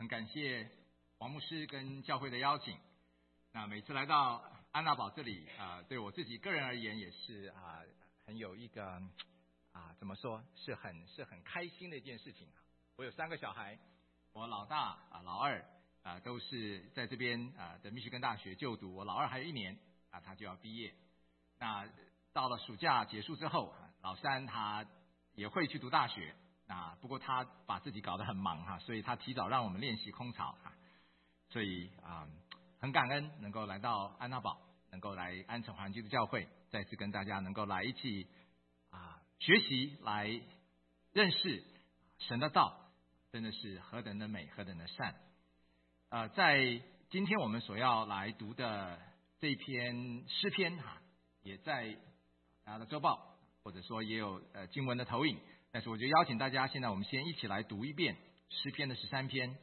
很感谢王牧师跟教会的邀请。那每次来到安娜堡这里对我自己个人而言也是很有一个怎么说是很开心的一件事情。我有3个小孩，我老大老二都是在这边的密歇根大学就读，我老二还有1年他就要毕业。那到了暑假结束之后，老三他也会去读大学。不过他把自己搞得很忙所以他提早让我们练习空巢所以很感恩能够来到安娜堡，能够来安城华人基督教会，再次跟大家能够来一起学习，来认识神的道，真的是何等的美，何等的善。在今天我们所要来读的这一篇诗篇也在大家的周报或者说也有经文的投影。但是我就邀请大家，现在我们先一起来读一遍诗篇的13篇。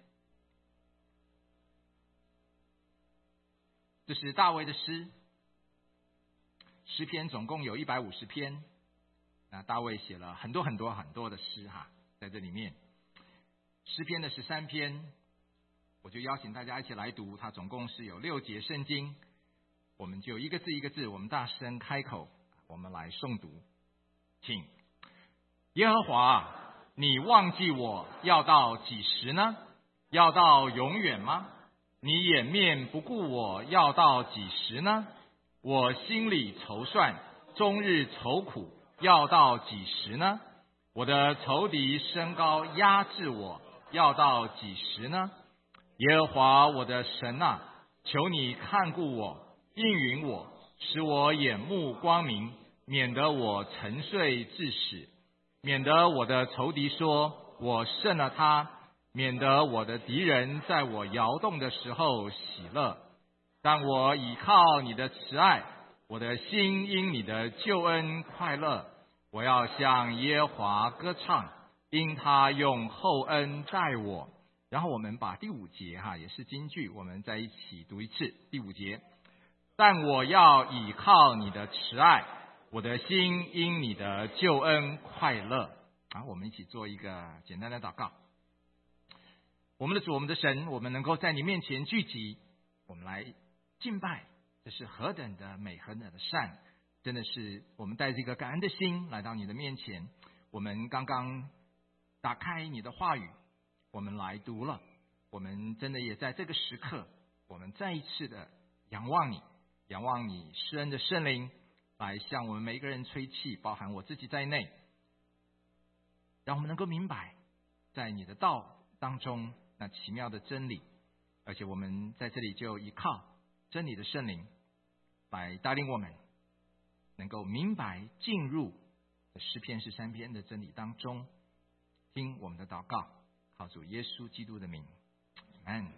这是大卫的诗，诗篇总共有150篇。那大卫写了很多的诗在这里面。诗篇的13篇，我就邀请大家一起来读，它总共是有6节圣经，我们就一个字一个字，我们大声开口，我们来诵读。请。耶和华，你忘记我要到几时呢？要到永远吗？你掩面不顾我要到几时呢？我心里筹算，终日愁苦，要到几时呢？我的仇敌升高压制我，要到几时呢？耶和华我的神啊，求你看顾我，应允我，使我眼目光明，免得我沉睡至死。免得我的仇敌说我胜了他，免得我的敌人在我摇动的时候喜乐。但我倚靠你的慈爱，我的心因你的救恩快乐。我要向耶和华歌唱，因他用厚恩待我。然后我们把第5节也是金句，我们再一起读一次。第5节，但我要倚靠你的慈爱，我的心因你的救恩快乐。我们一起做一个简单的祷告。我们的主，我们的神，我们能够在你面前聚集，我们来敬拜，这是何等的美，何等的善。真的是我们带着一个感恩的心来到你的面前。我们刚刚打开你的话语，我们来读了，我们真的也在这个时刻，我们再一次的仰望你，仰望你施恩的圣灵来向我们每一个人吹气，包含我自己在内，让我们能够明白在你的道当中那奇妙的真理。而且我们在这里就依靠真理的圣灵来带领我们，能够明白进入诗篇13篇的真理当中。听我们的祷告，靠主耶稣基督的名，阿们。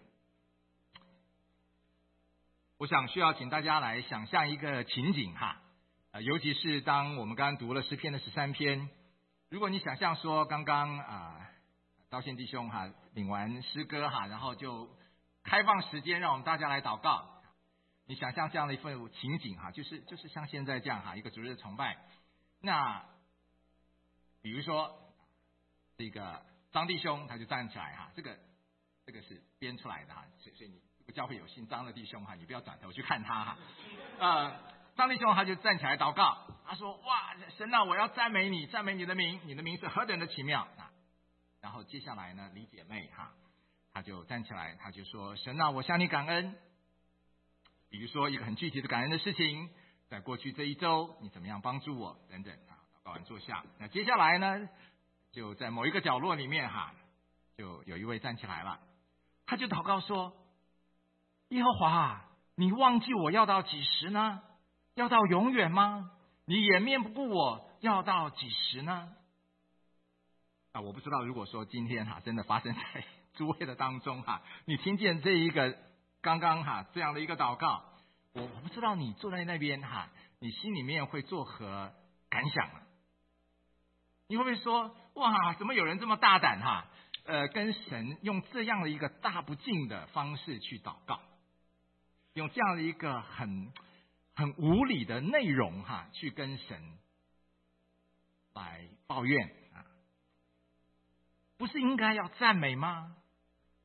我想需要请大家来想象一个情景尤其是当我们刚刚读了诗篇的13篇，如果你想象说刚刚道宪弟兄领完诗歌然后就开放时间让我们大家来祷告，你想象这样的一份情景就是像现在这样一个主日的崇拜。那比如说这个张弟兄他就站起来这个是编出来的所以你这个教会有姓张的弟兄你不要转头去看他张弟兄他就站起来祷告，他说：哇，神啊，我要赞美你，赞美你的名，你的名是何等的奇妙然后接下来呢，李姐妹他就站起来，他就说：神啊，我向你感恩。比如说一个很具体的感恩的事情，在过去这1周你怎么样帮助我等等祷告完坐下。那接下来呢，就在某一个角落里面就有一位站起来了，他就祷告说：耶和华，你忘记我要到几时呢？要到永远吗？你掩面不顾我要到几时呢？我不知道如果说今天真的发生在诸位的当中你听见这一个刚刚这样的一个祷告，我不知道你坐在那边你心里面会作何感想你会不会说：哇，怎么有人这么大胆跟神用这样的一个大不敬的方式去祷告，用这样的一个很无理的内容去跟神来抱怨不是应该要赞美吗？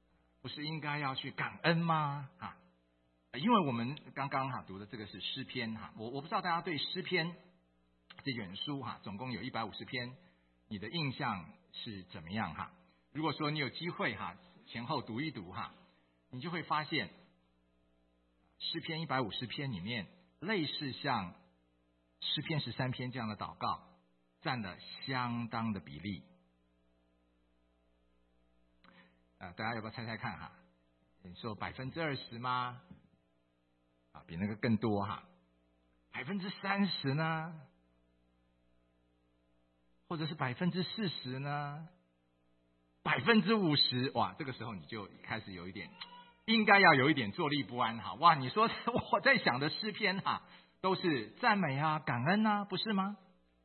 不是应该要去感恩吗？因为我们刚刚读的这个是诗篇我不知道大家对诗篇这卷书总共有150篇，你的印象是怎么样如果说你有机会前后读一读你就会发现诗篇150篇里面，类似像诗篇13篇这样的祷告占了相当的比例。大家要不要猜猜看你说20%吗？比那个更多30%呢？或者是40%呢？50%？哇，这个时候你就开始有一点，应该要有一点坐立不安哇，你说我在想的诗篇都是赞美感恩不是吗？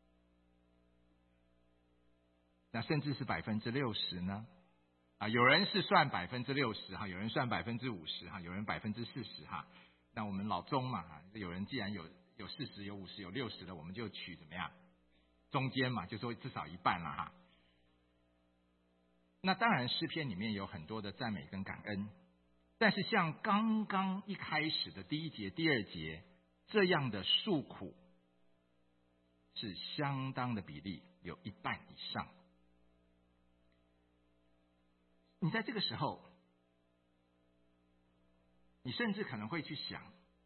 那甚至是60%呢？有人是算60%有人算50%有人40%那我们老中嘛有人既然有40有50有60的，我们就取怎么样中间嘛，就说至少一半了那当然诗篇里面有很多的赞美跟感恩，但是像刚刚一开始的第1节第2节这样的诉苦是相当的比例，有一半以上。你在这个时候，你甚至可能会去想，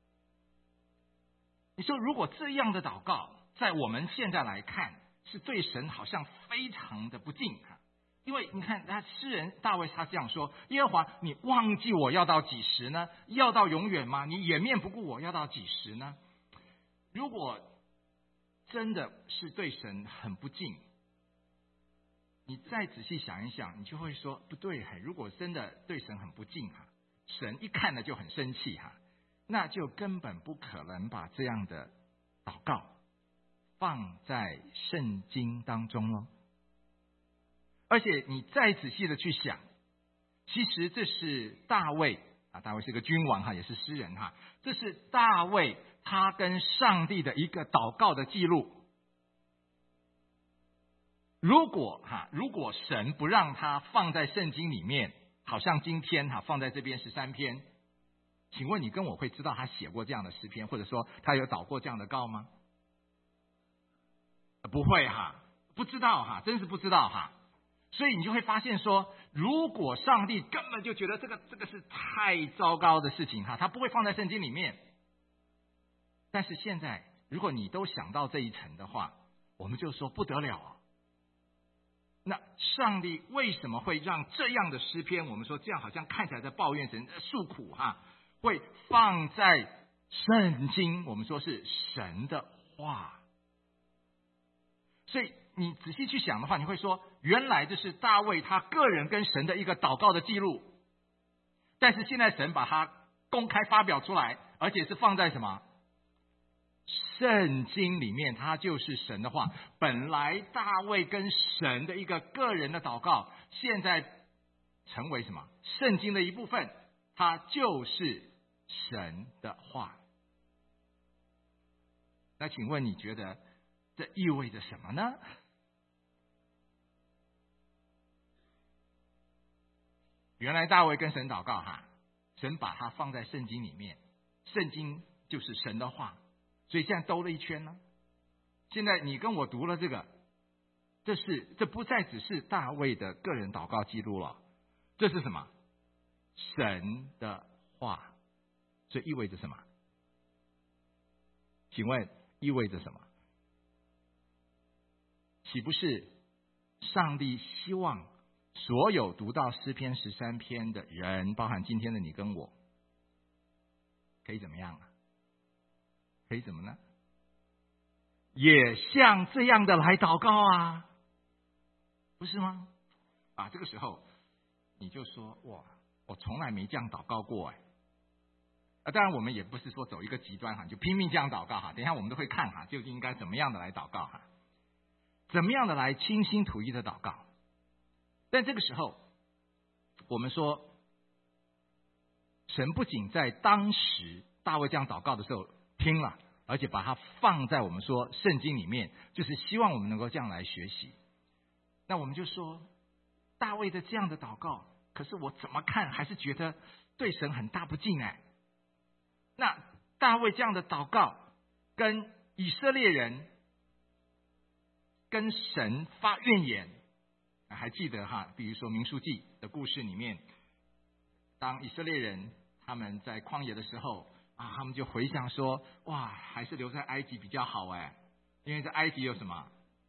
你说如果这样的祷告在我们现在来看是对神好像非常的不敬因为你看他诗人大卫他这样说，耶和华你忘记我要到几时呢？要到永远吗？你掩面不顾我要到几时呢？如果真的是对神很不敬，你再仔细想一想，你就会说不对如果真的对神很不敬神一看了就很生气那就根本不可能把这样的祷告放在圣经当中咯。而且你再仔细的去想，其实这是大卫大卫是个君王也是诗人这是大卫他跟上帝的一个祷告的记录。如果神不让他放在圣经里面，好像今天放在这边13篇，请问你跟我会知道他写过这样的诗篇，或者说他有祷过这样的告吗？不会不知道真是不知道所以你就会发现说，如果上帝根本就觉得这个是太糟糕的事情他不会放在圣经里面。但是现在如果你都想到这一层的话，我们就说不得了那上帝为什么会让这样的诗篇，我们说这样好像看起来在抱怨神诉苦会放在圣经，我们说是神的话。所以你仔细去想的话，你会说原来这是大卫他个人跟神的一个祷告的记录，但是现在神把它公开发表出来，而且是放在什么圣经里面，它就是神的话。本来大卫跟神的一个个人的祷告，现在成为什么圣经的一部分，它就是神的话。那请问你觉得这意味着什么呢？原来大卫跟神祷告神把它放在圣经里面，圣经就是神的话，所以现在兜了一圈呢。现在你跟我读了这个，这不再只是大卫的个人祷告记录了，这是什么？神的话。所以意味着什么？请问意味着什么？岂不是上帝希望所有读到诗篇13篇的人，包含今天的你跟我，可以怎么样可以怎么呢？也像这样的来祷告不是吗？这个时候你就说哇，我从来没这样祷告过当然我们也不是说走一个极端就拼命这样祷告等一下我们都会看究竟应该怎么样的来祷告怎么样的来倾心吐意的祷告。但这个时候我们说，神不仅在当时大卫这样祷告的时候听了，而且把它放在我们说圣经里面，就是希望我们能够这样来学习。那我们就说大卫的这样的祷告可是我怎么看还是觉得对神很大不敬哎。那大卫这样的祷告，跟以色列人跟神发怨言，还记得哈？比如说民数记的故事里面，当以色列人他们在旷野的时候啊，他们就回想说，哇，还是留在埃及比较好哎，因为在埃及有什么？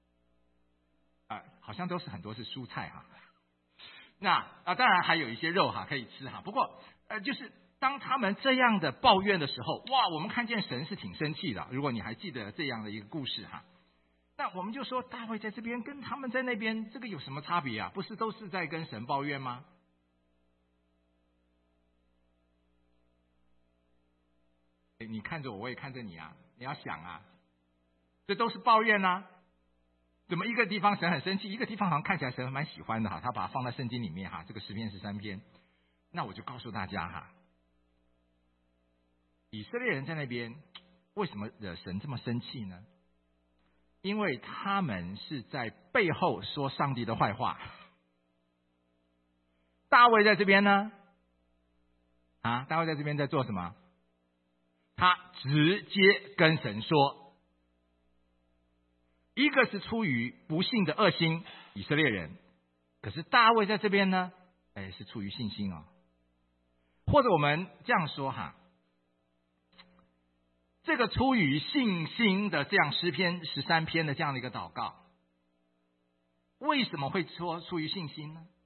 好像都是很多是蔬菜哈。那当然还有一些肉哈可以吃哈。不过就是当他们这样的抱怨的时候，哇，我们看见神是挺生气的。如果你还记得这样的一个故事哈，那我们就说大卫在这边跟他们在那边这个有什么差别啊？不是都是在跟神抱怨吗？你看着我，我也看着你啊，你要想啊，这都是抱怨啊。怎么一个地方神很生气，一个地方好像看起来神蛮喜欢的哈，他把它放在圣经里面哈，这个诗篇13篇。那我就告诉大家哈，以色列人在那边为什么惹神这么生气呢？因为他们是在背后说上帝的坏话。大卫在这边呢，大卫在这边在做什么？他直接跟神说。一个是出于不信的恶心以色列人，可是大卫在这边呢，是出于信心哦。或者我们这样说哈，这个出于信心的这样诗篇13篇的这样的一个祷告，为什么会说出于信心呢？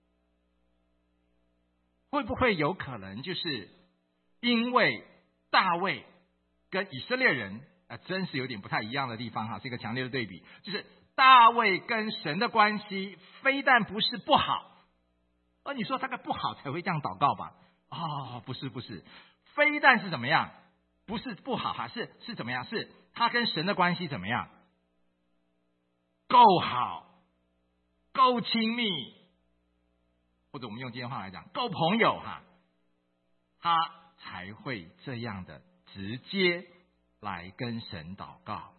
会不会有可能就是因为大卫跟以色列人真是有点不太一样的地方哈，是一个强烈的对比。就是大卫跟神的关系非但不是不好，你说大概不好才会这样祷告吧？不是，非但是怎么样？不是不好哈，是怎么样？是他跟神的关系怎么样？够好，够亲密，或者我们用今天话来讲，够朋友哈，他才会这样的直接来跟神祷告，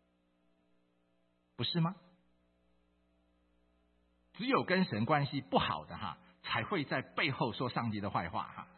不是吗？只有跟神关系不好的哈，才会在背后说上帝的坏话哈。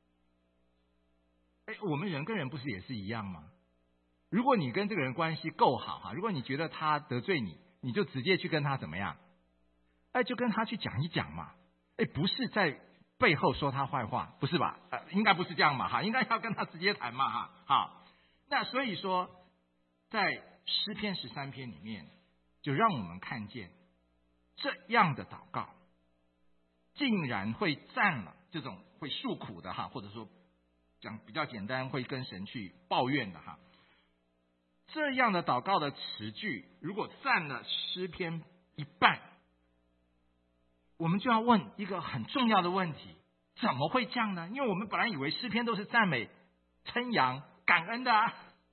我们人跟人不是也是一样吗？如果你跟这个人关系够好哈，如果你觉得他得罪你，你就直接去跟他怎么样？就跟他去讲一讲嘛。不是在背后说他坏话，不是吧？应该不是这样嘛哈，应该要跟他直接谈嘛哈。好，那所以说，在诗篇13篇里面，就让我们看见这样的祷告，竟然会占了这种会诉苦的哈，或者说讲比较简单，会跟神去抱怨的哈。这样的祷告的词句，如果占了诗篇一半，我们就要问一个很重要的问题：怎么会这样呢？因为我们本来以为诗篇都是赞美、称扬、感恩的啊。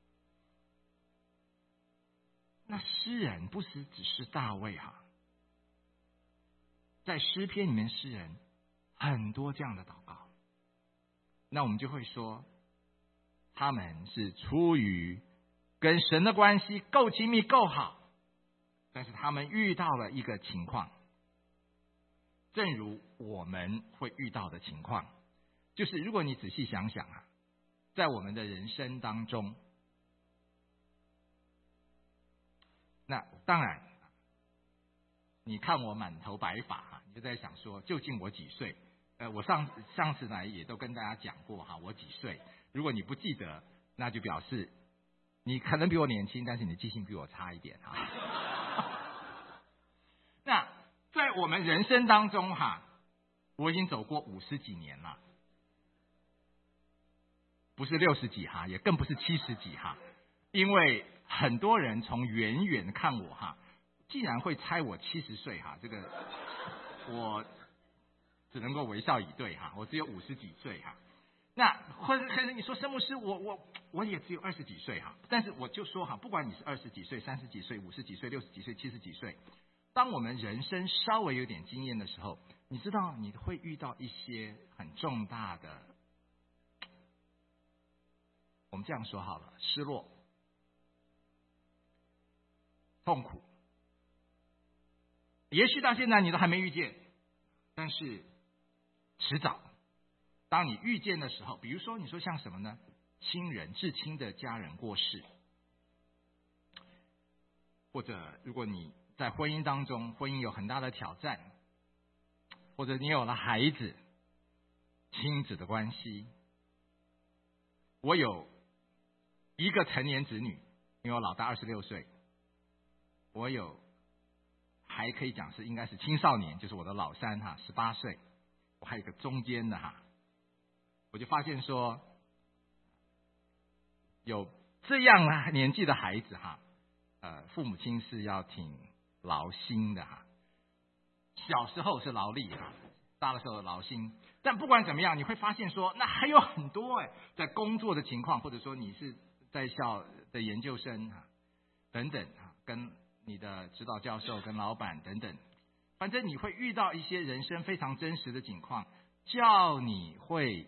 那诗人不是只是大卫哈，在诗篇里面，诗人很多这样的祷告。那我们就会说，他们是出于跟神的关系够亲密够好，但是他们遇到了一个情况，正如我们会遇到的情况，就是如果你仔细想想啊，在我们的人生当中，那当然你看我满头白发，你就在想说究竟我几岁？我上次来也都跟大家讲过哈，我几岁？如果你不记得，那就表示你可能比我年轻，但是你记性比我差一点哈。那在我们人生当中哈，我已经走过50几年了，不是60几哈，也更不是70几哈，因为很多人从远远看我哈，竟然会猜我70岁哈，这个我只能够微笑以对哈，我只有50几岁哈。那或者你说申牧师，我也只有20几岁哈，但是我就说哈，不管你是20几岁、30几岁、50几岁、60几岁、70几岁，当我们人生稍微有点经验的时候，你知道你会遇到一些很重大的，我们这样说好了，失落、痛苦，也许到现在你都还没遇见，但是迟早，当你遇见的时候，比如说你说像什么呢？亲人至亲的家人过世，或者如果你在婚姻当中，婚姻有很大的挑战，或者你有了孩子，亲子的关系。我有一个成年子女，因为我老大26岁，我有还可以讲是应该是青少年，就是我的老三18岁，我还有一个中间的我就发现说，有这样年纪的孩子父母亲是要挺劳心的小时候是劳力大的时候劳心。但不管怎么样，你会发现说，那还有很多在工作的情况，或者说你是在校的研究生等等跟你的指导教授、跟老板等等，反正你会遇到一些人生非常真实的情况，叫你会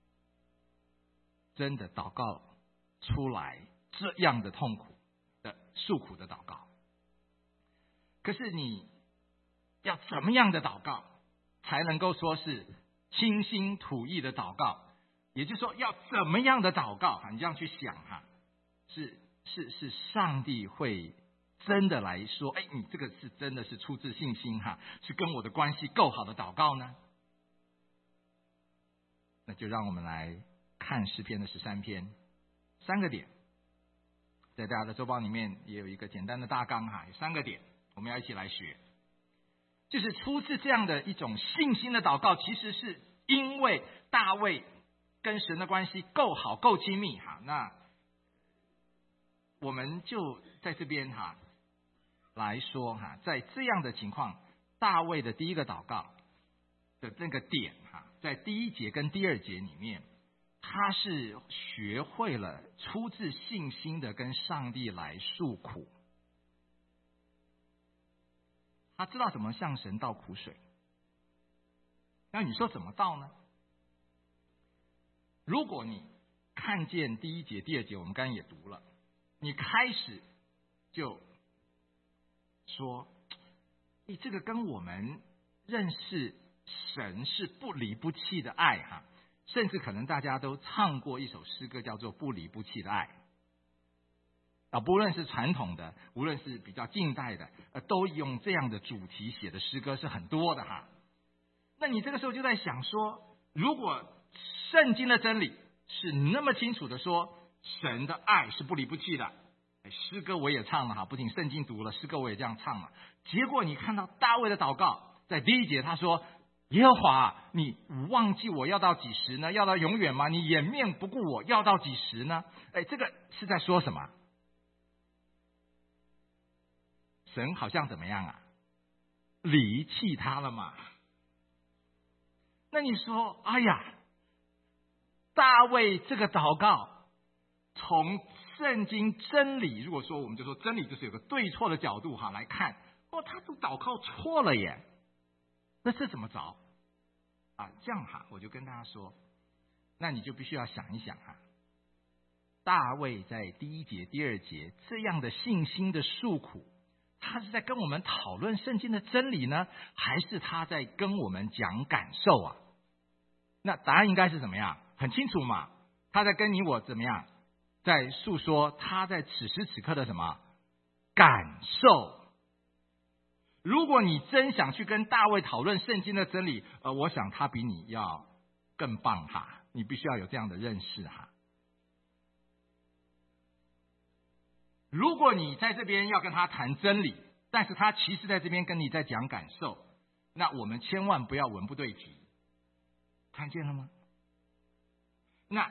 真的祷告出来这样的痛苦的诉苦的祷告。可是你要怎么样的祷告才能够说是倾心吐意的祷告？也就是说，要怎么样的祷告你这样去想是上帝会真的来说，你这个是真的是出自信心是跟我的关系够好的祷告呢？那就让我们来看诗篇的13篇，3个点，在大家的周报里面也有一个简单的大纲有3个点，我们要一起来学。就是出自这样的一种信心的祷告，其实是因为大卫跟神的关系够好够亲密那我们就在这边来说在这样的情况，大卫的第一个祷告的那个点在第1节跟第2节里面，他是学会了出自信心的跟上帝来诉苦。他知道怎么向神倒苦水。那你说怎么倒呢？如果你看见第1节、第2节，我们刚刚也读了，你开始就说，这个跟我们认识神是不离不弃的爱甚至可能大家都唱过一首诗歌叫做《不离不弃的爱》不论是传统的，无论是比较近代的，都用这样的主题写的诗歌是很多的那你这个时候就在想说，如果圣经的真理是那么清楚的说神的爱是不离不弃的，诗歌我也唱了不仅圣经读了，诗歌我也这样唱了。结果你看到大卫的祷告，在第1节他说，耶和华你忘记我要到几时呢？要到永远吗？你掩面不顾我要到几时呢？这个是在说什么？神好像怎么样离弃他了嘛？那你说，大卫这个祷告从圣经真理，如果说我们就说真理就是有个对错的角度来看，他都祷告错了耶，那这怎么着这样我就跟大家说，那你就必须要想一想大卫在第1节、第2节这样的信心的诉苦，他是在跟我们讨论圣经的真理呢，还是他在跟我们讲感受那答案应该是怎么样？很清楚嘛，他在跟你我怎么样，在诉说他在此时此刻的什么感受。如果你真想去跟大卫讨论圣经的真理，我想他比你要更棒你必须要有这样的认识如果你在这边要跟他谈真理，但是他其实在这边跟你在讲感受，那我们千万不要文不对题，看见了吗？那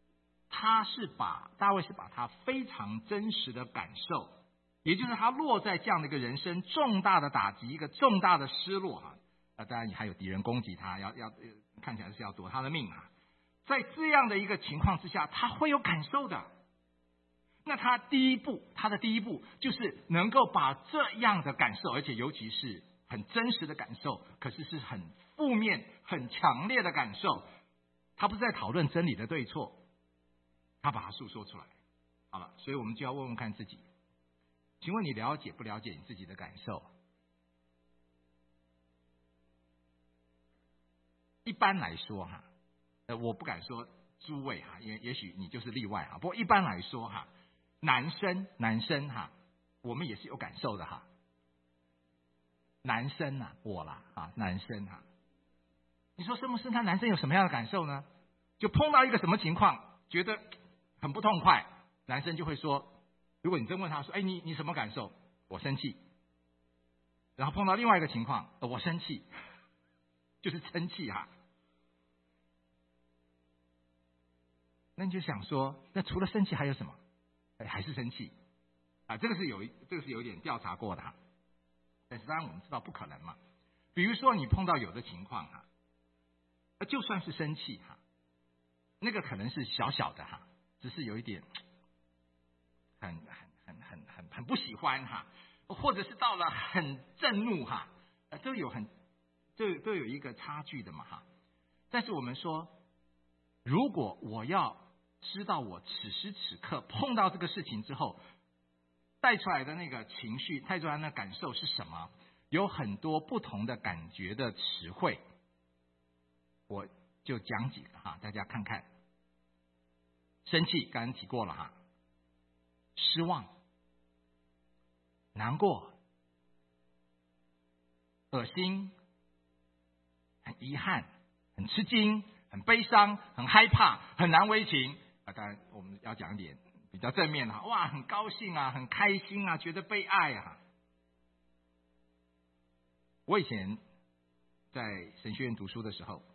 大卫是把他非常真实的感受，也就是他落在这样的一个人生重大的打击，一个重大的失落当然你还有敌人攻击他，要看起来是要夺他的命在这样的一个情况之下，他会有感受的。那他的第一步就是能够把这样的感受，而且尤其是很真实的感受，可是是很负面很强烈的感受，他不是在讨论真理的对错，他把它诉说出来。好了，所以我们就要问问看自己，请问你了解不了解你自己的感受？ 一般来说哈，我不敢说诸位哈，因为也许你就是例外哈。不过一般来说哈，男生哈，我们也是有感受的哈。男生啊，我啦啊，男生哈，你说圣牧师，那男生有什么样的感受呢？就碰到一个什么情况，觉得很不痛快，男生就会说，如果你真问他说，哎，你什么感受？我生气。然后碰到另外一个情况，我生气，就是生气哈。那你就想说，那除了生气还有什么？还是生气啊？这个是有点调查过的哈。但是当然我们知道不可能嘛。比如说你碰到有的情况哈，就算是生气哈，那个可能是小小的哈，只是有一点很不喜欢哈，或者是到了很震怒哈，都有一个差距的嘛哈。但是我们说，如果我要知道我此时此刻碰到这个事情之后带出来的那个情绪，带出来的那感受是什么，有很多不同的感觉的词汇，我就讲几个哈，大家看看。生气刚刚提过了哈，失望、难过、恶心、很遗憾、很吃惊、很悲伤、很害怕、很难为情啊。当然我们要讲一点比较正面的哈，哇，很高兴啊，很开心啊，觉得被爱啊。我以前在神学院读书的时候，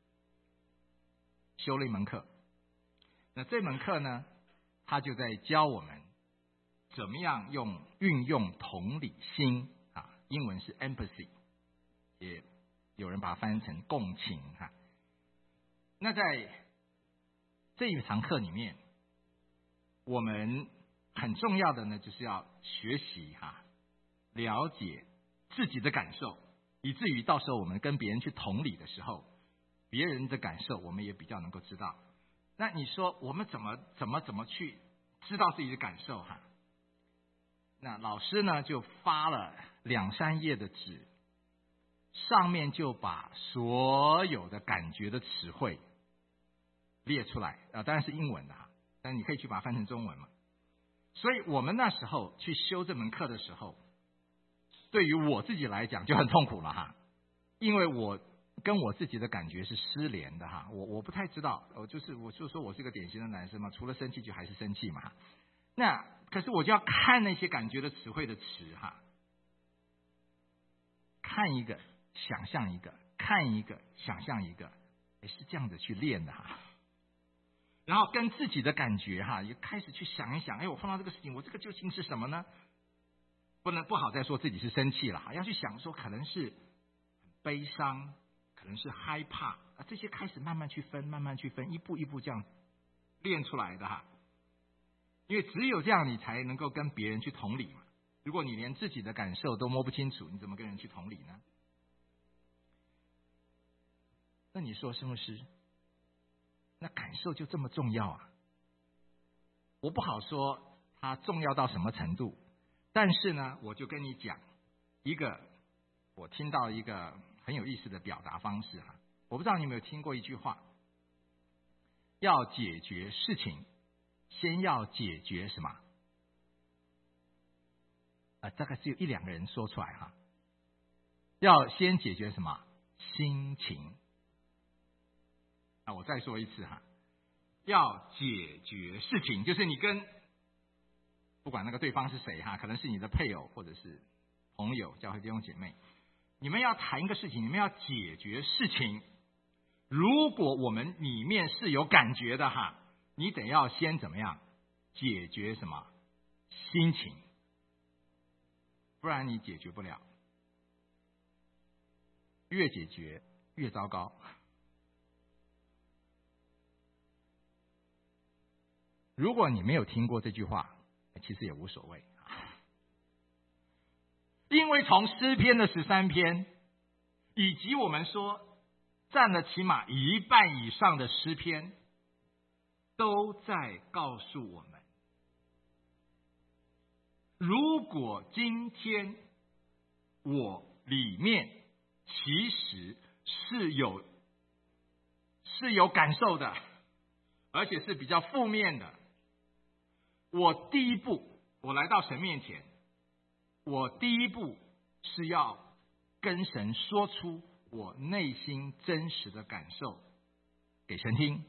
修了一门课。那这门课呢，他就在教我们怎么样运用同理心啊，英文是 empathy， 也有人把它翻译成共情哈。那在这一堂课里面，我们很重要的呢，就是要学习哈，了解自己的感受，以至于到时候我们跟别人去同理的时候，别人的感受我们也比较能够知道。那你说我们怎么去知道自己的感受哈？那老师呢就发了2-3页的纸，上面就把所有的感觉的词汇列出来啊，当然是英文的哈，但你可以去把它翻成中文嘛。所以我们那时候去修这门课的时候，对于我自己来讲就很痛苦了哈，因为我跟我自己的感觉是失联的哈，我不太知道，我就说我是一个典型的男生嘛，除了生气就还是生气嘛。那可是我就要看那些感觉的词汇的词哈，看一个想象一个，看一个想象一个，是这样子去练的哈。然后跟自己的感觉哈，也开始去想一想，哎，我碰到这个事情，我这个究竟是什么呢？不好再说自己是生气了，要去想说可能是悲伤，可能是害怕啊，这些开始慢慢去分，一步一步这样练出来的哈。因为只有这样，你才能够跟别人去同理嘛。如果你连自己的感受都摸不清楚，你怎么跟人去同理呢？那你说，圣牧师，那感受就这么重要啊？我不好说它重要到什么程度，但是呢，我就跟你讲一个我听到一个很有意思的表达方式哈。我不知道你有没有听过一句话，要解决事情，先要解决什么？大概只有1-2个人说出来哈。要先解决什么？心情。我再说一次哈，要解决事情，就是你跟不管那个对方是谁哈，可能是你的配偶或者是朋友、教会弟兄姐妹，你们要谈一个事情，你们要解决事情。如果我们里面是有感觉的哈，你得要先怎么样解决什么？心情，不然你解决不了，越解决越糟糕。如果你没有听过这句话，其实也无所谓，因为从诗篇的13篇，以及我们说占了起码1半以上的诗篇，都在告诉我们，如果今天我里面其实是有是有感受的，而且是比较负面的。我第一步，我来到神面前，我第一步是要跟神说出我内心真实的感受给神听。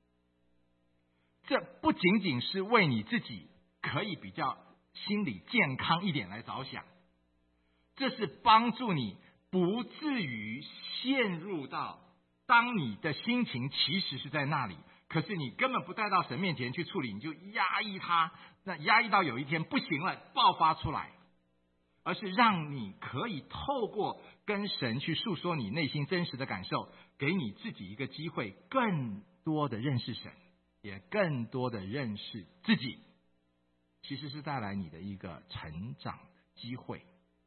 这不仅仅是为你自己可以比较心理健康一点来着想，这是帮助你不至于陷入到当你的心情其实是在那里，可是你根本不带到神面前去处理，你就压抑它，那压抑到有一天不行了爆发出来，而是让你可以透过跟神去诉说你内心真实的感受，给你自己一个机会，更多的认识神，也更多的认识自己，其实是带来你的一个成长的机会，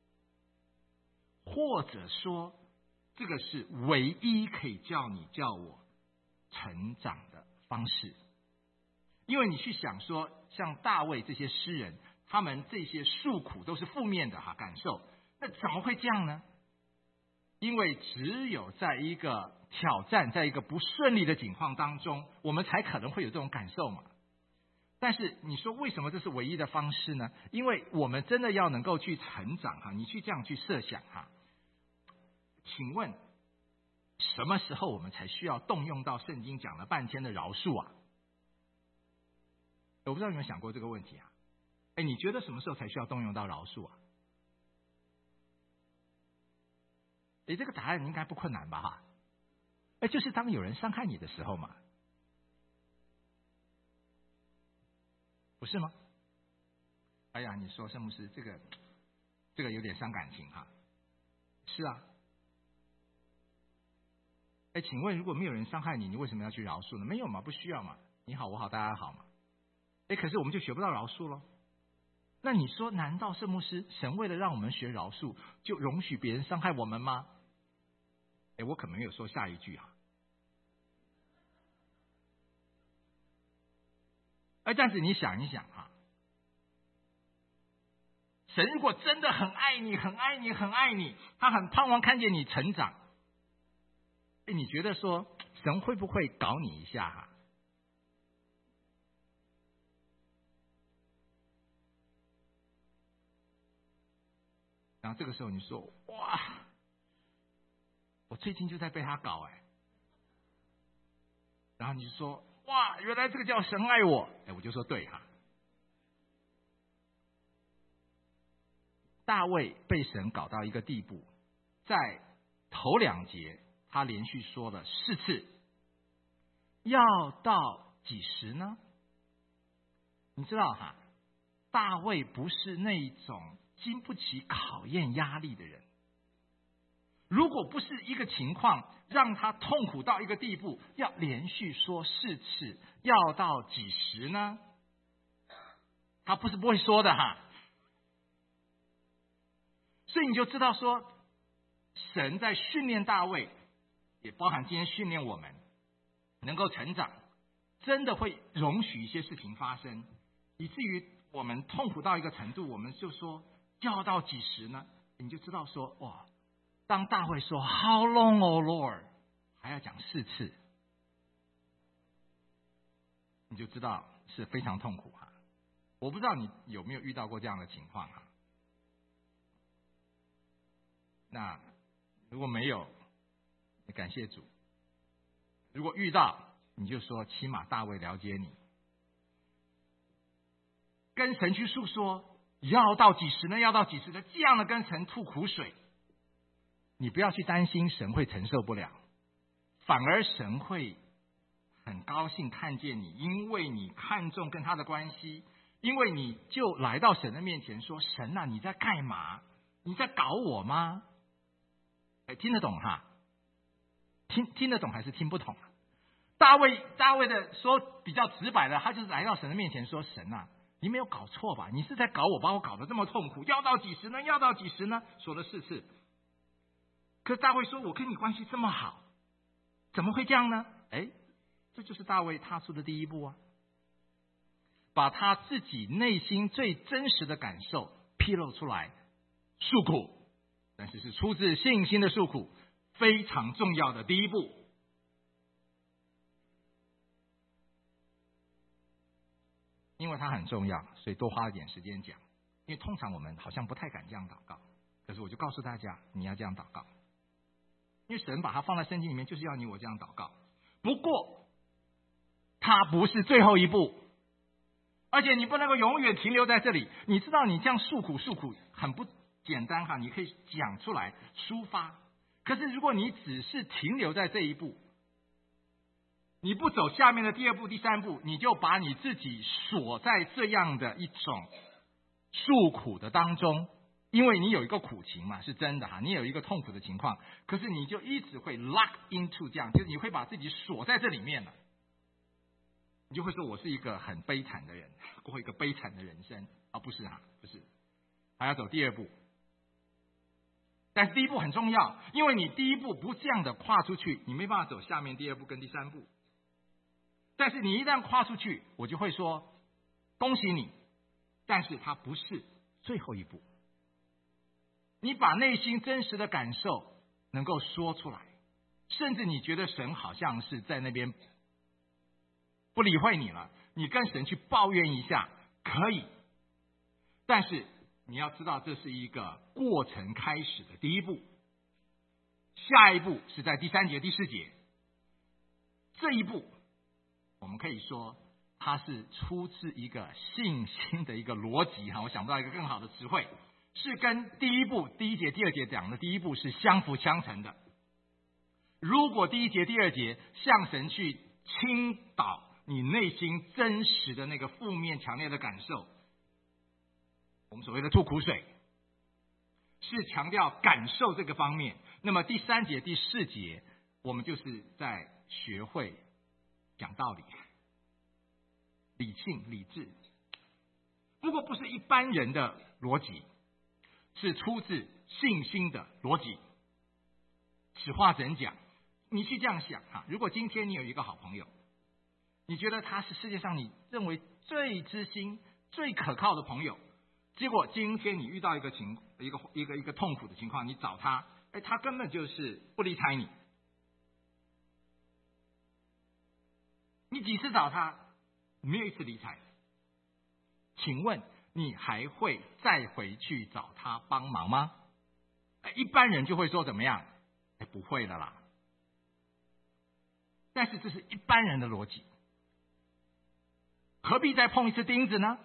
或者说这个是唯一可以叫我成长的方式。因为你去想说，像大卫这些诗人，他们这些诉苦都是负面的感受，那怎么会这样呢？因为只有在一个挑战，在一个不顺利的境况当中，我们才可能会有这种感受嘛。但是你说为什么这是唯一的方式呢？因为我们真的要能够去成长你去这样去设想请问什么时候我们才需要动用到圣经讲了半天的饶恕啊？我不知道你有没有想过这个问题你觉得什么时候才需要动用到饶恕啊？这个答案应该不困难吧就是当有人伤害你的时候嘛，不是吗？哎呀，你说圣牧师这个有点伤感情是啊。请问如果没有人伤害你，你为什么要去饶恕呢？没有嘛，不需要嘛，你好我好大家好嘛。可是我们就学不到饶恕咯。那你说难道圣牧师神为了让我们学饶恕，就容许别人伤害我们吗？我可能没有说下一句这样子你想一想神如果真的很爱你很爱你很爱你，他很盼望看见你成长，你觉得说神会不会搞你一下然后这个时候你说哇，我最近就在被他搞然后你就说哇，原来这个叫神爱我，我就说对大卫被神搞到一个地步，在头2节他连续说了4次，要到几时呢？你知道大卫不是那种经不起考验压力的人，如果不是一个情况让他痛苦到一个地步，要连续说4次，要到几时呢？他不是不会说的所以你就知道说，神在训练大卫，也包含今天训练我们能够成长，真的会容许一些事情发生，以至于我们痛苦到一个程度，我们就说要到几时呢？你就知道说哇，当大卫说 How long, O Lord， 还要讲4次，你就知道是非常痛苦我不知道你有没有遇到过这样的情况那如果没有，感谢主；如果遇到，你就说起码大卫了解你，跟神去诉说，要到几时呢？要到几时呢？这样的跟神吐苦水，你不要去担心神会承受不了，反而神会很高兴看见你，因为你看重跟他的关系，因为你就来到神的面前说：神啊，你在干嘛？你在搞我吗？听得懂听得懂还是听不懂大卫的说比较直白的，他就是来到神的面前说：神啊，你没有搞错吧？你是在搞我，把我搞得这么痛苦，要到几时呢？要到几时呢？说了4次。可是大卫说：我跟你关系这么好，怎么会这样呢？这就是大卫踏出的第一步把他自己内心最真实的感受披露出来，诉苦，但是出自信心的诉苦，非常重要的第一步。 为它很重要，所以多花了点时间讲。因为通常我们好像不太敢这样祷告，可是我就告诉大家，你要这样祷告，因为神把它放在圣经里面，就是要你我这样祷告。不过，它不是最后一步，而且你不能够永远停留在这里。你知道，你这样诉苦很不简单哈，你可以讲出来抒发。可是如果你只是停留在这一步，你不走下面的第二步、第三步，你就把你自己锁在这样的一种诉苦的当中，因为你有一个苦情嘛，是真的哈，你有一个痛苦的情况，可是你就一直会 lock into 这样，就是你会把自己锁在这里面了，你就会说我是一个很悲惨的人，过一个悲惨的人生啊，不是哈，不是，还要走第二步。但是第一步很重要，因为你第一步不这样的跨出去，你没办法走下面第二步跟第三步。但是你一旦跨出去，我就会说恭喜你，但是它不是最后一步。你把内心真实的感受能够说出来，甚至你觉得神好像是在那边不理会你了，你跟神去抱怨一下可以，但是你要知道这是一个过程开始的第一步，下一步是在第3节、第4节。这一步我们可以说它是出自一个信心的一个逻辑哈，我想不到一个更好的词汇，是跟第一步第1节、第2节讲的第一步是相辅相成的。如果第1节、第2节向神去倾倒你内心真实的那个负面强烈的感受，我们所谓的吐苦水，是强调感受这个方面。那么第3节、第4节，我们就是在学会讲道理、理性、理智。不过不是一般人的逻辑，是出自信心的逻辑。此话怎讲？你去这样想哈，如果今天你有一个好朋友，你觉得他是世界上你认为最知心、最可靠的朋友，结果今天你遇到一个痛苦的情况，你找他，他根本就是不理睬你。你几次找他，没有一次理睬，请问你还会再回去找他帮忙吗？一般人就会说怎么样？不会了啦。但是这是一般人的逻辑，何必再碰一次钉子呢？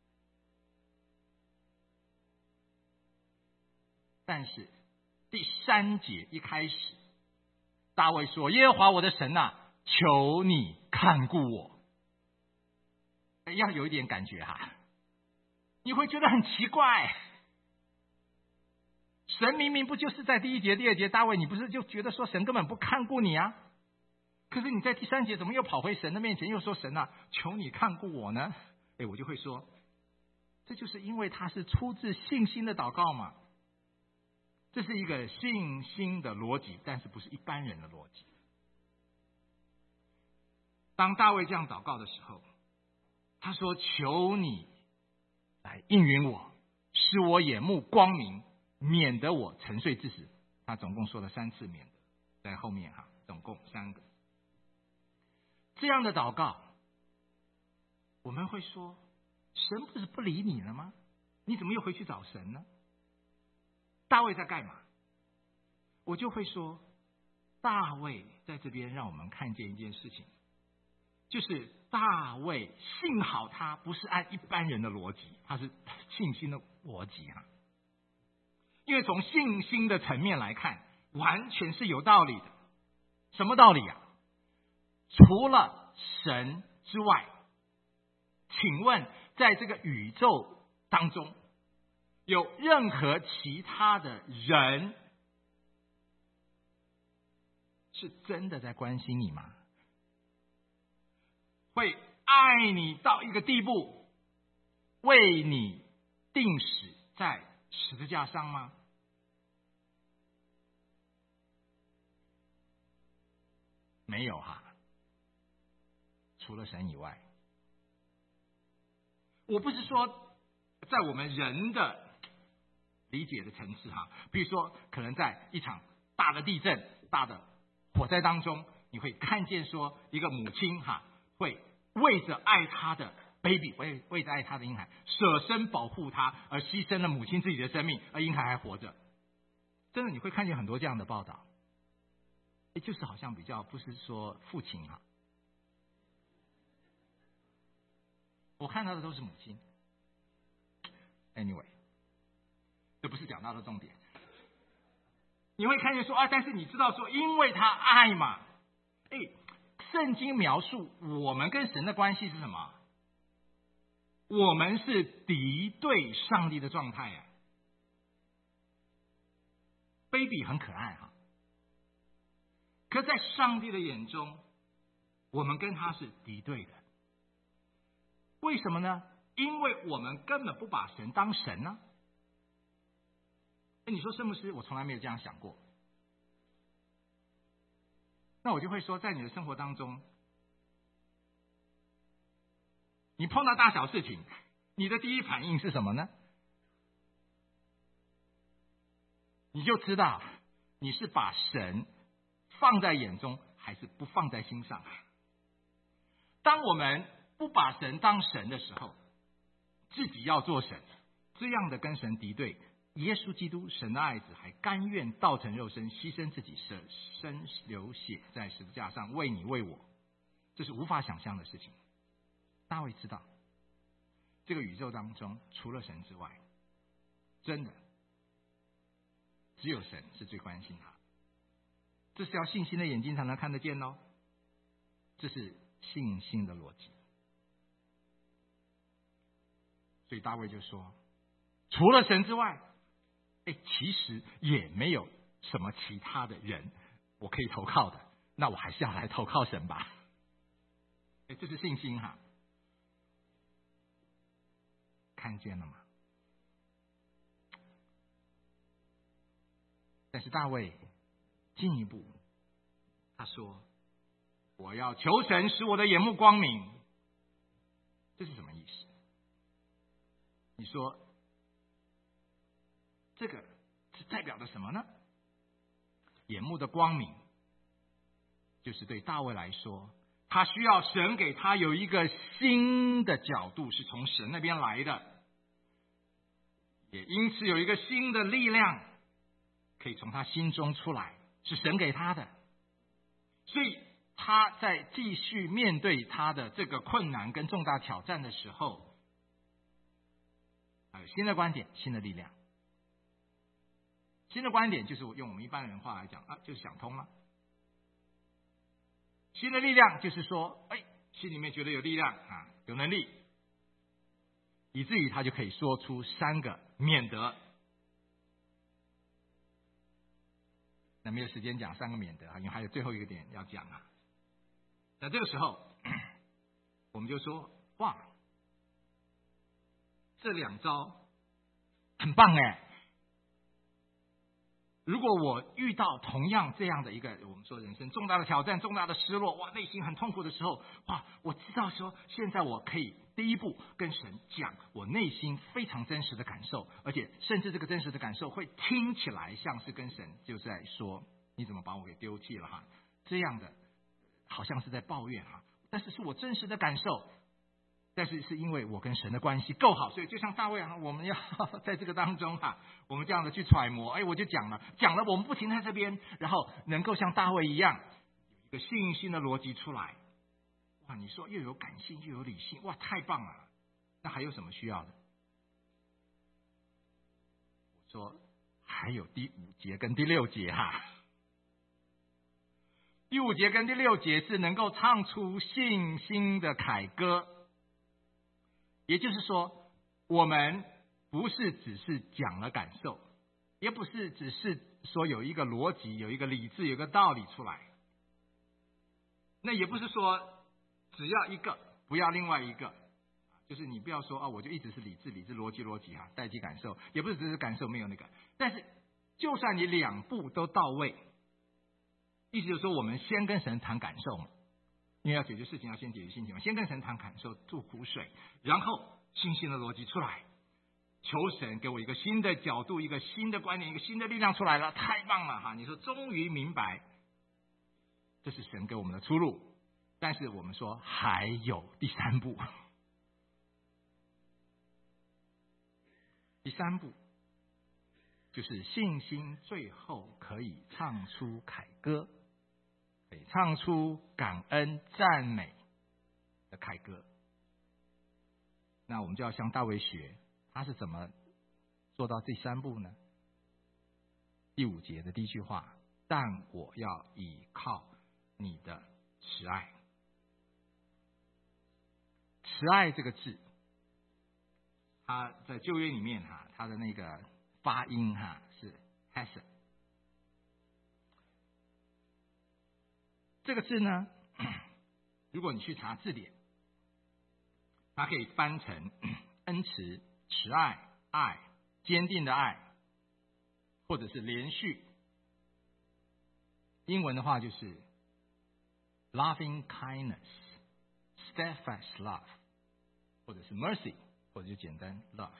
但是第3节一开始，大卫说：“耶和华我的神啊，求你看顾我。”要有一点感觉哈，你会觉得很奇怪。神明明不就是在第1节、第2节，大卫你不是就觉得说神根本不看顾你啊？可是你在第3节怎么又跑回神的面前，又说神啊，求你看顾我呢？我就会说，这就是因为他是出自信心的祷告嘛。这是一个信心的逻辑，但是不是一般人的逻辑。当大卫这样祷告的时候，他说：“求你来应允我，使我眼目光明，免得我沉睡至死。”他总共说了3次免得，在后面哈，总共3个。这样的祷告，我们会说：神不是不理你了吗？你怎么又回去找神呢？大卫在干嘛？我就会说，大卫在这边让我们看见一件事情，就是大卫幸好他不是按一般人的逻辑，他是信心的逻辑啊。因为从信心的层面来看，完全是有道理的。什么道理啊？除了神之外，请问在这个宇宙当中，有任何其他的人是真的在关心你吗？会爱你到一个地步，为你钉死在十字架上吗？没有哈，除了神以外。我不是说在我们人的理解的层次哈，比如说可能在一场大的地震、大的火灾当中，你会看见说一个母亲哈，会为着爱她的 ，baby 为着爱他的婴孩舍身保护他，而牺牲了母亲自己的生命，而婴孩还活着。真的你会看见很多这样的报道，就是好像比较不是说父亲啊，我看到的都是母亲。Anyway， 这不是讲到的重点。你会看见说但是你知道说，因为他爱嘛，圣经描述我们跟神的关系是什么？我们是敌对上帝的状态啊。baby 很可爱哈，可在上帝的眼中，我们跟他是敌对的。为什么呢？因为我们根本不把神当神呢。你说圣牧师，我从来没有这样想过。那我就会说，在你的生活当中，你碰到大小事情，你的第一反应是什么呢？你就知道你是把神放在眼中，还是不放在心上。当我们不把神当神的时候，自己要做神，这样的跟神敌对，耶稣基督神的爱子还甘愿道成肉身，牺牲自己，舍身流血在十字架上，为你为我，这是无法想象的事情。大卫知道这个宇宙当中除了神之外，真的只有神是最关心他。这是要信心的眼睛才能看得见哦，这是信心的逻辑。所以大卫就说，除了神之外，其实也没有什么其他的人我可以投靠的，那我还是要来投靠神吧。这是信心哈，看见了吗？但是大卫进一步他说，我要求神使我的眼目光明。这是什么意思？你说这个是代表的什么呢？眼目的光明就是对大卫来说，他需要神给他有一个新的角度，是从神那边来的，也因此有一个新的力量可以从他心中出来，是神给他的。所以他在继续面对他的这个困难跟重大挑战的时候，还有新的观点，新的力量。新的观点就是用我们一般人话来讲就是想通了。新的力量就是说，心里面觉得有力量有能力，以至于他就可以说出3个免得。那没有时间讲3个免得因为还有最后一个点要讲啊。那这个时候我们就说，哇，这2招很棒如果我遇到同样这样的一个我们说人生重大的挑战、重大的失落，哇，内心很痛苦的时候，哇，我知道说现在我可以第一步跟神讲我内心非常真实的感受，而且甚至这个真实的感受会听起来像是跟神就是在说，你怎么把我给丢弃了这样的好像是在抱怨但是是我真实的感受。但是是因为我跟神的关系够好，所以就像大卫我们要在这个当中我们这样的去揣摩，我就讲了，我们不停在这边，然后能够像大卫一样有一个信心的逻辑出来。哇，你说又有感性又有理性，哇，太棒了！那还有什么需要的？我说还有第5节跟第6节第5节跟第6节是能够唱出信心的凯歌。也就是说，我们不是只是讲了感受，也不是只是说有一个逻辑、有一个理智、有一个道理出来。那也不是说只要一个，不要另外一个。就是你不要说我就一直是理智、逻辑代替感受，也不是只是感受没有那个。但是就算你2步都到位，意思就是说，我们先跟神谈感受嘛。因为要解决事情，要先解决心情嘛。先跟神谈感受，吐苦水，然后信心的逻辑出来，求神给我一个新的角度，一个新的观念，一个新的力量出来了，太棒了你说终于明白，这是神给我们的出路。但是我们说还有第3步， 第3步就是信心最后可以唱出凯歌，可以唱出感恩赞美的凯歌。那我们就要向大卫学，他是怎么做到第3步呢？第5节的第一句话，但我要倚靠你的慈爱。慈爱这个字，它在旧约里面它的那个发音是 hesed。这个字呢，如果你去查字典，它可以翻成恩慈、慈爱、爱、坚定的爱，或者是连续。英文的话就是 loving kindness、steadfast love， 或者是 mercy， 或者就简单 love。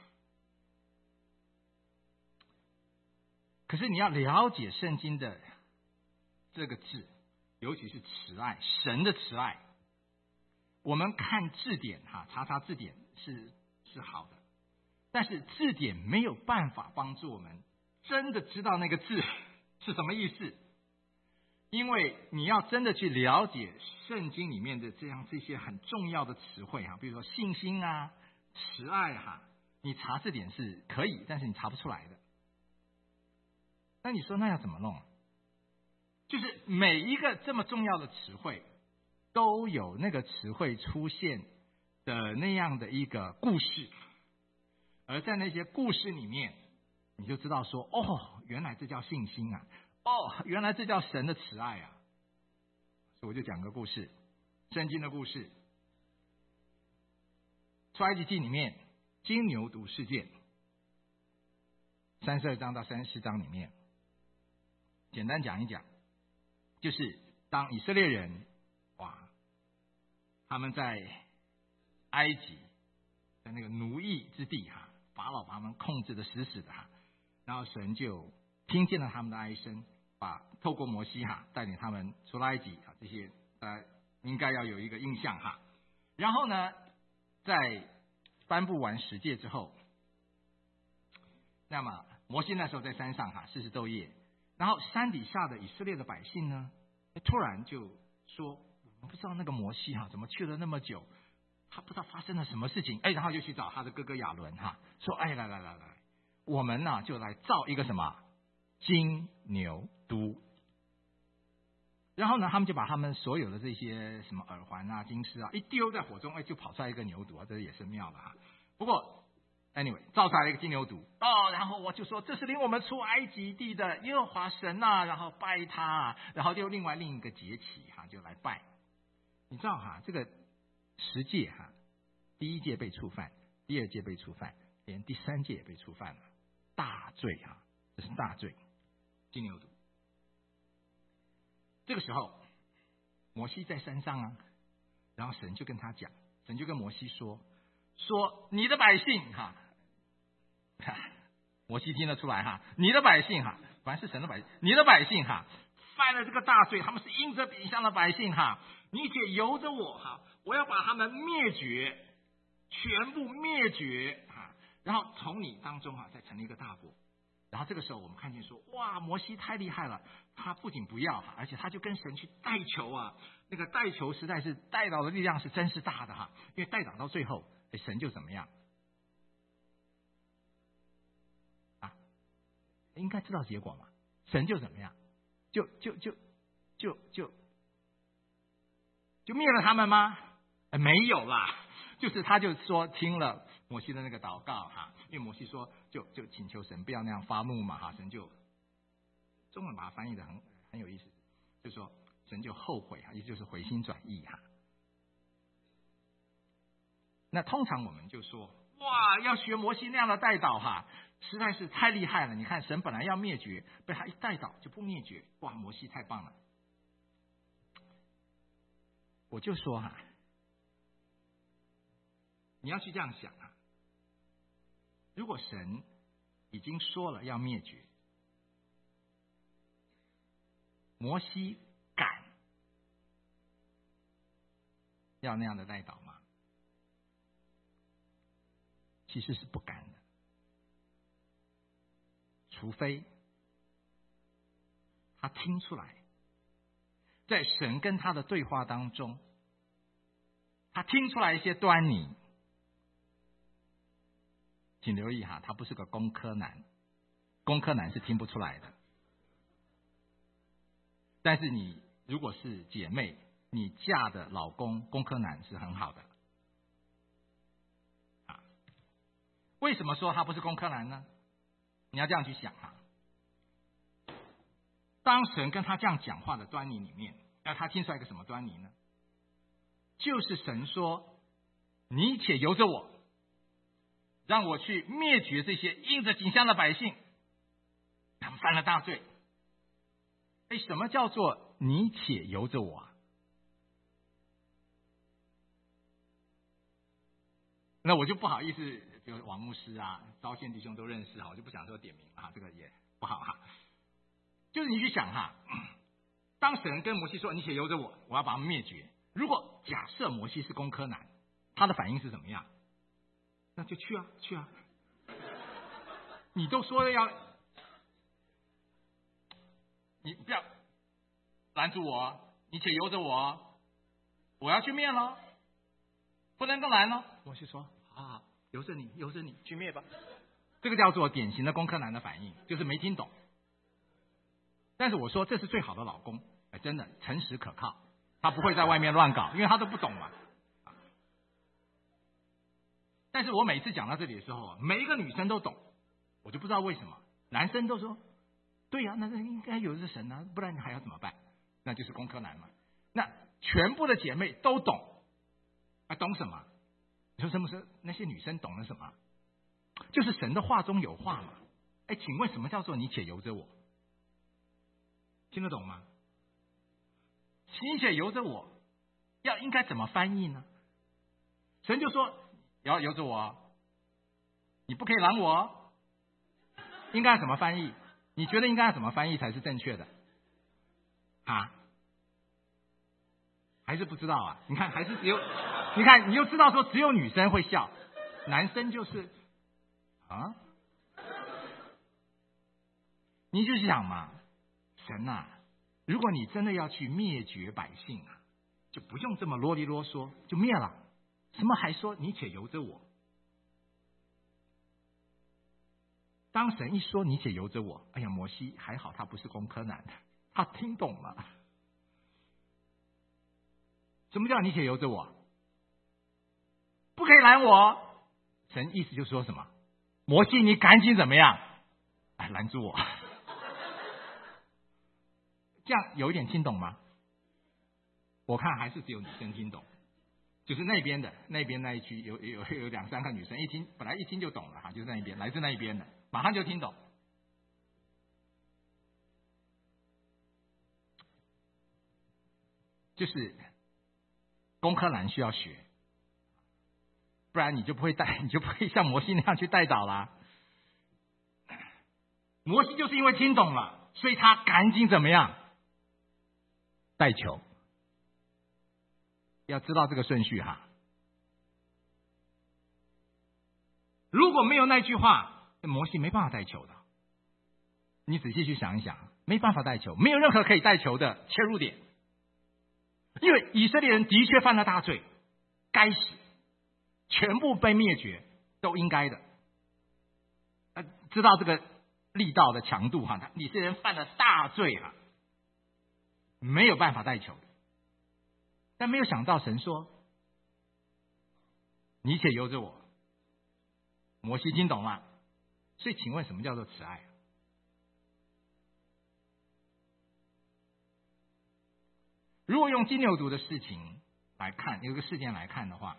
可是你要了解圣经的这个字，尤其是慈爱，神的慈爱，我们看字典查字典是好的，但是字典没有办法帮助我们真的知道那个字是什么意思。因为你要真的去了解圣经里面的这些很重要的词汇比如说信心慈爱你查字典是可以，但是你查不出来的。那你说那要怎么弄？就是每一个这么重要的词汇都有那个词汇出现的那样的一个故事，而在那些故事里面，你就知道说，原来这叫信心原来这叫神的慈爱所以我就讲个故事，圣经的故事，出埃及记里面金牛犊事件，32章到34章里面，简单讲一讲，就是当以色列人他们在埃及在那个奴役之地法老把他们控制的死死的然后神就听见了他们的哀声，透过摩西带领他们出埃及这些应该要有一个印象然后呢，在颁布完十诫之后，那么摩西那时候在山上四十昼夜，然后山底下的以色列的百姓呢，突然就说，我们不知道那个摩西怎么去了那么久，他不知道发生了什么事情，然后就去找他的哥哥亚伦说，来，我们就来造一个什么金牛犊。然后呢，他们就把他们所有的这些什么耳环金饰一丢在火中，就跑出来一个牛犊，这也是妙了不过 anyway， 造出来了一个金牛犊然后我就说，这是领我们出埃及地的耶和华神然后拜他然后就另一个节期就来拜。你知道这个10诫第1诫被触犯，第2诫被触犯，连第3诫也被触犯了，大罪这是大罪，金牛犊。这个时候摩西在山上然后神就跟他讲，神就跟摩西说你的百姓摩西听得出来你的百姓反正是神的百姓，你的百姓犯了这个大罪，他们是因着饼上的百姓你且由着我要把他们灭绝，全部灭绝然后从你当中再成立一个大国。然后这个时候我们看见说，哇，摩西太厉害了，他不仅不要而且他就跟神去代求那个代求实在是代祷的力量是真是大的因为代祷到最后神就怎么样应该知道结果嘛，神就怎么样就灭了他们吗？没有啦，就是他就说听了摩西的那个祷告因为摩西说就请求神不要那样发怒嘛神就中文把它翻译的很有意思，就说神就后悔也就是回心转意那通常我们就说，哇，要学摩西那样的代祷实在是太厉害了，你看神本来要灭绝，被他一代祷就不灭绝，哇，摩西太棒了。我就说你要去这样想如果神已经说了要灭绝，摩西敢要那样的代祷吗？其实是不敢的。 除非他听出来，在神跟他的对话当中，他听出来一些端倪。请留意哈，他不是个工科男，工科男是听不出来的。但是你如果是姐妹，你嫁的老公工科男是很好的。为什么说他不是工科男呢？你要这样去想哈。当神跟他这样讲话的端倪里面，那他听出来一个什么端倪呢？就是神说：“你且由着我，让我去灭绝这些应着景象的百姓，他们犯了大罪。”什么叫做你且由着我啊？那我就不好意思，就王牧师啊、昭宪弟兄都认识哈，我就不想说点名啊，这个也不好哈。就是你去想哈，当神跟摩西说：“你且由着我，我要把他们灭绝。”如果假设摩西是工科男，他的反应是怎么样？那就去啊，去啊！你都说了要，你不要拦住我，你且由着我，我要去灭了，不能更拦了。摩西说：“啊，由着你，由着你去灭吧。”这个叫做典型的工科男的反应，就是没听懂。但是我说这是最好的老公，真的诚实可靠，他不会在外面乱搞，因为他都不懂嘛。但是我每次讲到这里的时候，每一个女生都懂，我就不知道为什么，男生都说对呀，那应该有的是神啊，不然你还要怎么办？那就是工科男嘛。那全部的姐妹都懂，懂什么？你说什么是那些女生懂了什么？就是神的话中有话嘛。请问什么叫做你且由着我？听得懂吗？你且由着我，应该怎么翻译呢？神就说要由着我，你不可以拦我。应该怎么翻译？你觉得应该怎么翻译才是正确的？啊？还是不知道啊？你看，还是只有，你看，你就知道说只有女生会笑，男生就是啊。你就想嘛，神啊，如果你真的要去灭绝百姓啊，就不用这么啰里啰嗦，就灭了。什么还说你且由着我？当神一说你且由着我，哎呀，摩西还好他不是工科男，他听懂了。什么叫你且由着我？不可以拦我。神意思就是说什么？摩西你赶紧怎么样？拦住我。这样有一点听懂吗？我看还是只有女生听懂，就是那边那一区有2、3个女生本来一听就懂了哈，就是那一边来自那一边的，马上就听懂。就是工科男需要学，不然你就不会像摩西那样去带导啦。摩西就是因为听懂了，所以他赶紧怎么样？带球。要知道这个顺序哈。如果没有那句话，摩西没办法带球的。你仔细去想一想，没办法带球，没有任何可以带球的切入点。因为以色列人的确犯了大罪，该死，全部被灭绝，都应该的。知道这个力道的强度哈，以色列人犯了大罪了，没有办法带球。但没有想到神说你且由着我。摩西听懂了，所以请问什么叫做慈爱？如果用金牛犊的事情来看，有一个事件来看的话，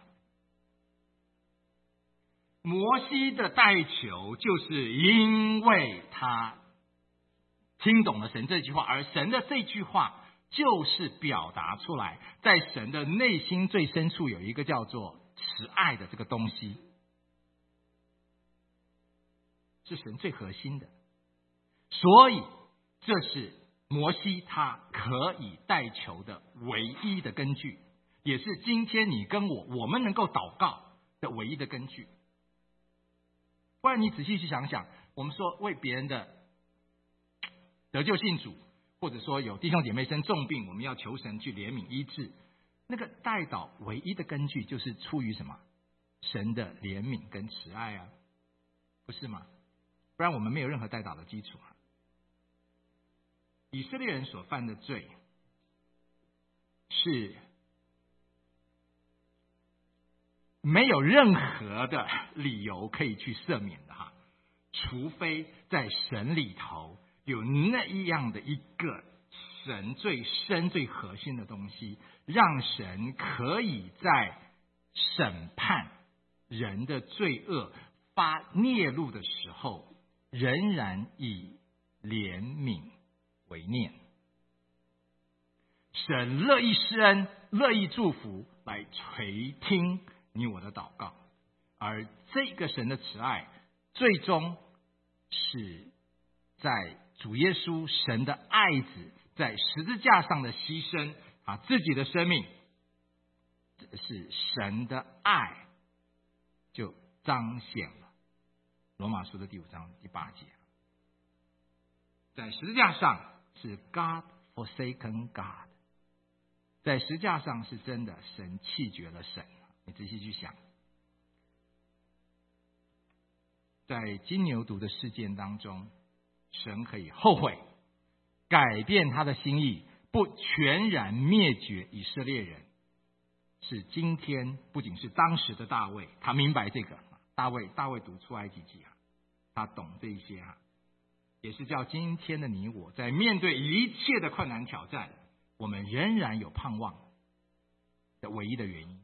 摩西的带球就是因为他听懂了神这句话，而神的这句话就是表达出来，在神的内心最深处有一个叫做慈爱的这个东西，是神最核心的。所以这是摩西他可以带球的唯一的根据，也是今天你跟我们能够祷告的唯一的根据。不然你仔细去想想，我们说为别人的得救信主，或者说有弟兄姐妹生重病，我们要求神去怜悯医治。那个代祷唯一的根据就是出于什么？神的怜悯跟慈爱啊，不是吗？不然我们没有任何代祷的基础啊。以色列人所犯的罪是没有任何的理由可以去赦免的哈，除非在神里头有那样的一个神最深最核心的东西，让神可以在审判人的罪恶发孽怒的时候，仍然以怜悯为念。神乐意施恩，乐意祝福，来垂听你我的祷告。而这个神的慈爱，最终是在主耶稣神的爱子在十字架上的牺牲，自己的生命，这是神的爱就彰显了。罗马书的第5章第8节，在十字架上是 God forsaken God， 在十字架上是真的神弃绝了神。你仔细去想，在金牛犊的事件当中，神可以后悔改变他的心意，不全然灭绝以色列人，是今天不仅是当时的大卫，他明白这个。大卫读出埃及记啊，他懂这一些啊，也是叫今天的你我在面对一切的困难挑战，我们仍然有盼望的唯一的原因。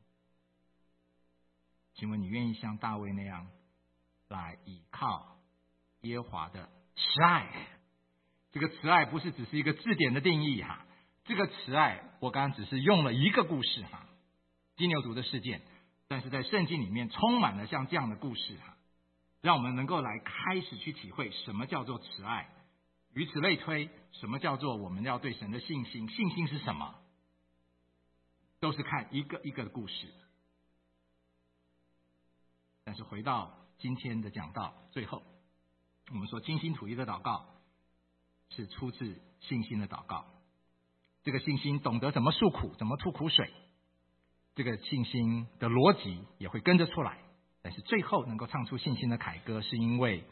请问你愿意像大卫那样来倚靠耶和华的慈爱？这个慈爱不是只是一个字典的定义哈，这个慈爱我刚刚只是用了一个故事哈，金牛犊的事件，但是在圣经里面充满了像这样的故事哈，让我们能够来开始去体会什么叫做慈爱。以此类推，什么叫做我们要对神的信心？信心是什么？都是看一个一个的故事。但是回到今天的讲道最后，我们说倾心吐意的祷告是出自信心的祷告。这个信心懂得怎么诉苦，怎么吐苦水，这个信心的逻辑也会跟着出来。但是最后能够唱出信心的凯歌，是因为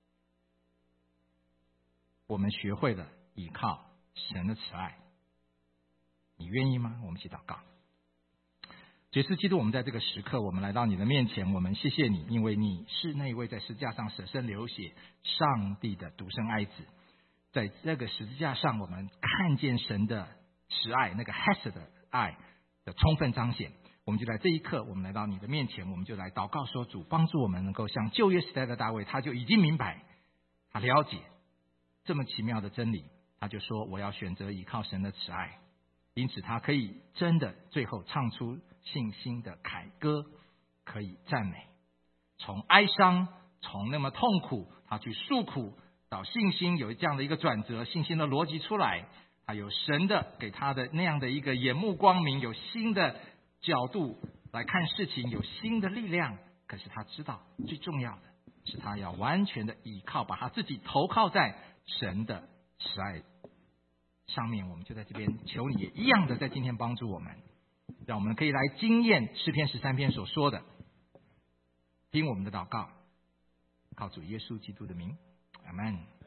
我们学会了依靠神的慈爱。你愿意吗？我们一起祷告。耶稣基督，我们在这个时刻，我们来到你的面前，我们谢谢你，因为你是那一位在十字架上舍身流血上帝的独生爱子。在这个十字架上，我们看见神的慈爱，那个 Hesed 的爱的充分彰显。我们就在这一刻，我们来到你的面前，我们就来祷告说，主帮助我们能够像旧约时代的大卫，他就已经明白，他了解这么奇妙的真理，他就说我要选择依靠神的慈爱。因此他可以真的最后唱出信心的凯歌，可以赞美，从哀伤，从那么痛苦，他去诉苦，到信心有这样的一个转折，信心的逻辑出来，他有神的给他的那样的一个眼目光明，有新的角度来看事情，有新的力量。可是他知道最重要的是他要完全的依靠，把他自己投靠在神的慈爱上面。我们就在这边求你也一样的在今天帮助我们，让我们可以来经验诗篇13篇所说的，听我们的祷告，靠主耶稣基督的名，阿们。